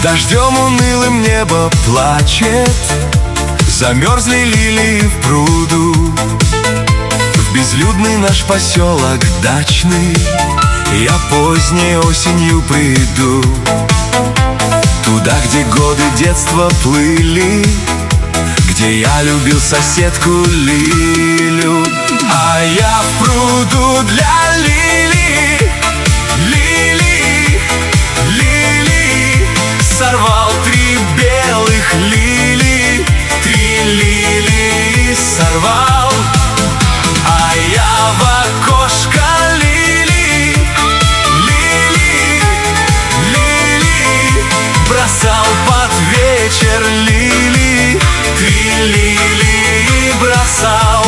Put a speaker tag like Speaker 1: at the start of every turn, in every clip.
Speaker 1: Дождем унылым небо плачет, замерзли лилии в пруду. В безлюдный наш поселок дачный я поздней осенью приду. Туда, где годы детства плыли, где я любил соседку Лилю. А я в пруду для лилий, лилий, лилий сорвал 3 белых лилии, 3 лилии сорвал. А я в окошко лилий, лилий, лилий бросал под вечер лилии, 3 лилии бросал.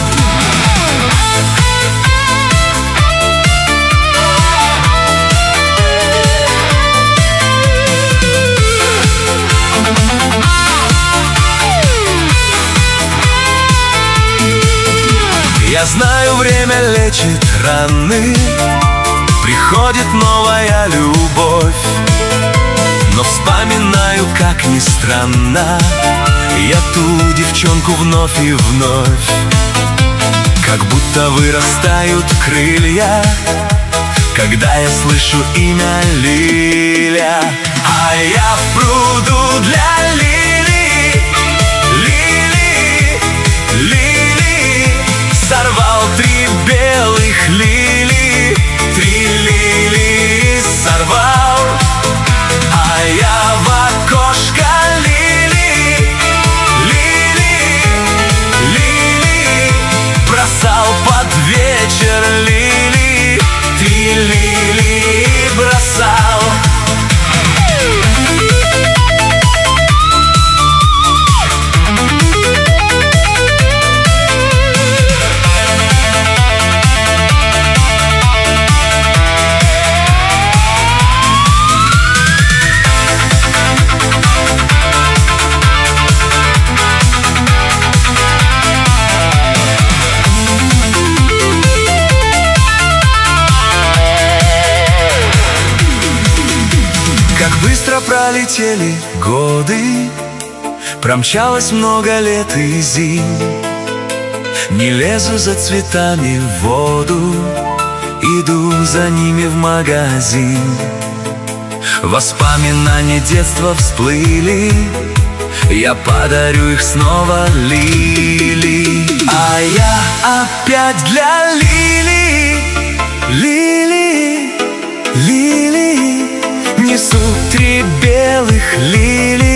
Speaker 1: Я знаю, время лечит раны, приходит новая любовь. Но вспоминаю, как ни странно, я ту девчонку вновь и вновь. Как будто вырастают крылья, когда я слышу имя Лиля. А я в пруду для лилий, лилий, лилий сорвал 3 белых лилии, 3 лилии сорвал. А я в окошко лилий, лилий, лилий бросал под вечер лилии, 3 лилии бросал. Как быстро пролетели годы, промчалось много лет и зим. Не лезу за цветами в воду, иду за ними в магазин. Воспоминания детства всплыли, я подарю их снова Лили. А я опять для лилий, лилий, лилий несу 3 белых лилии.